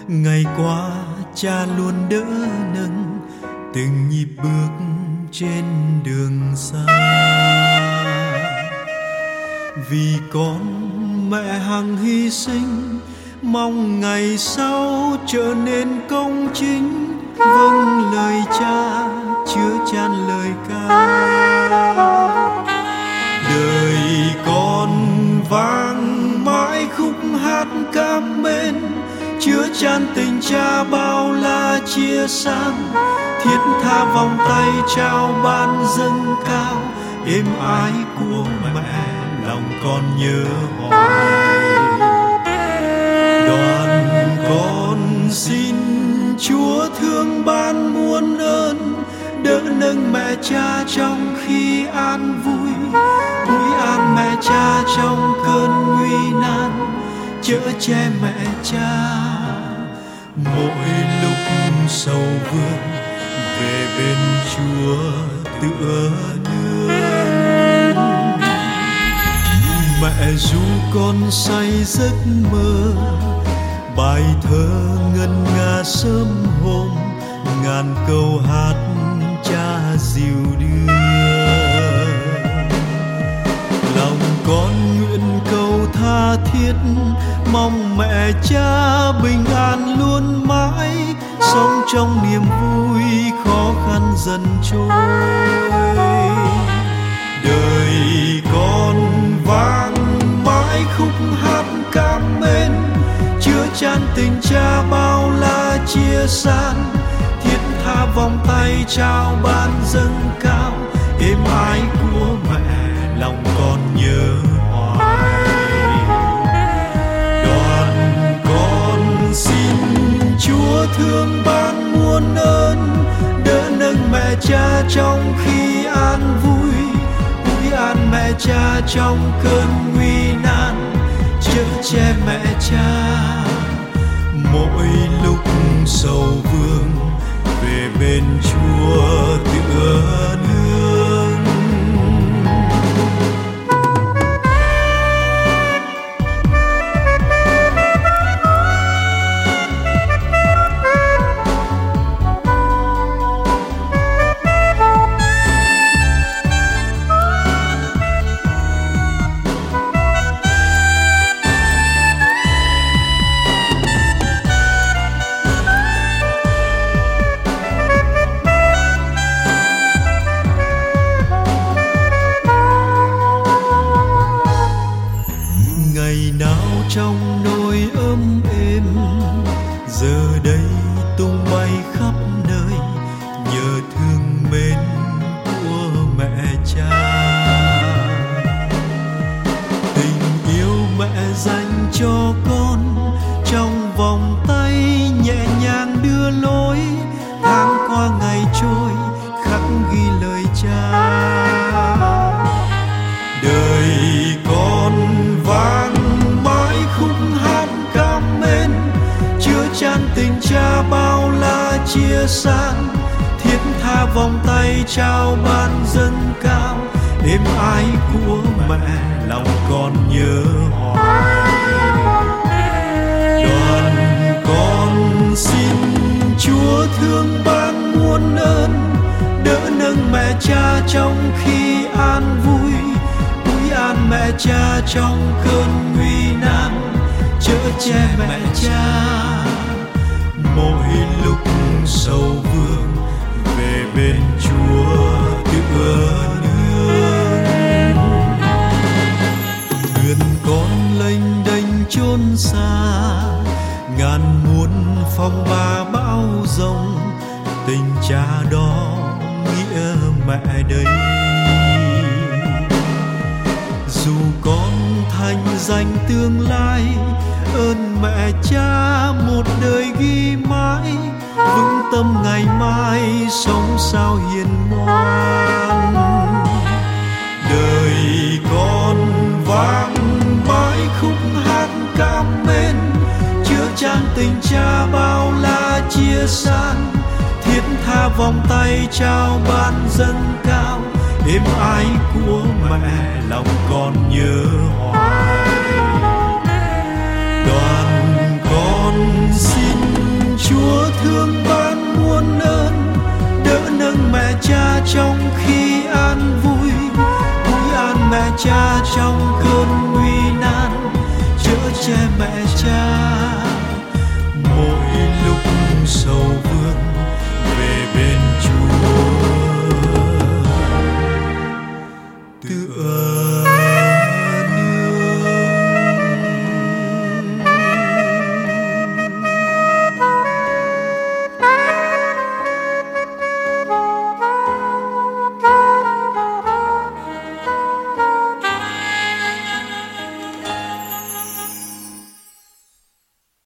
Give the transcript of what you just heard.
Ngày qua cha luôn đỡ nâng từng nhịp bước trên đường xa. Vì con mẹ hằng hy sinh, mong ngày sau trở nên công chính, vâng lời cha chứa chan lời ca. Đời con vang mãi khúc hát cảm mến, chứa chan tình cha bao la chia san. Thiết tha vòng tay trao ban dâng cao, êm ái của mẹ lòng con nhớ hoài. Đoàn con xin Chúa thương ban muôn ơn, đỡ nâng mẹ cha trong khi an vui, ủi an mẹ cha trong cơn nguy nan, chở che mẹ cha mỗi lúc sầu vương, về bên Chúa tựa nương. Mẹ ru con say giấc mơ, bài thơ ngân nga sớm hôm, ngàn câu hát cha dìu đưa. Lòng con nguyện cầu tha thiết, mong mẹ cha bình an luôn mãi, sống trong niềm vui khó khăn dần trôi. Đời con vang mãi khúc hát cảm mến, chứa chan tình cha bao la chia san. Thiết tha vòng tay trao ban dâng cao, êm ái của mẹ lòng con nhớ hoài. Đoàn con xin Chúa thương ban muôn ơn, đỡ nâng mẹ cha trong khi an vui, ủi an mẹ cha trong cơn nguy nan, chở che mẹ cha mỗi lúc sầu vương, về bên Chúa tựa nương. Ngày nào trong nỗi ấm êm, giờ đây tung bay khắp nơi, nhờ thương mến của mẹ cha. Tình yêu mẹ dành cho con, trong vòng tay nhẹ nhàng đưa lối. Tháng qua ngày trôi khắc ghi lời cha. Đời con vang mãi khúc hát cảm mến, chứa chan tình cha bao la chia san. Thiết tha vòng tay trao ban dâng cao, êm ái của mẹ lòng con nhớ hoài. Đoàn con xin Chúa thương ban muôn ơn, đỡ nâng mẹ cha trong khi an vui, ủi an mẹ cha trong cơn nguy nan, chở che mẹ cha mỗi lúc sầu vương, về bên Chúa tựa nương. Thuyền con lênh đênh chốn xa, ngàn muôn phong ba bão giông, tình cha đó nghĩa mẹ đây. Dù con thành danh tương lai, ơn mẹ cha một đời ghi mãi, vững tâm ngày mai sống sao hiền ngoan. Đời con vang mãi khúc hát cảm mến, chứa chan tình cha bao la chia san. Thiết tha vòng tay trao ban dâng cao, êm ái của mẹ lòng con nhớ hoài.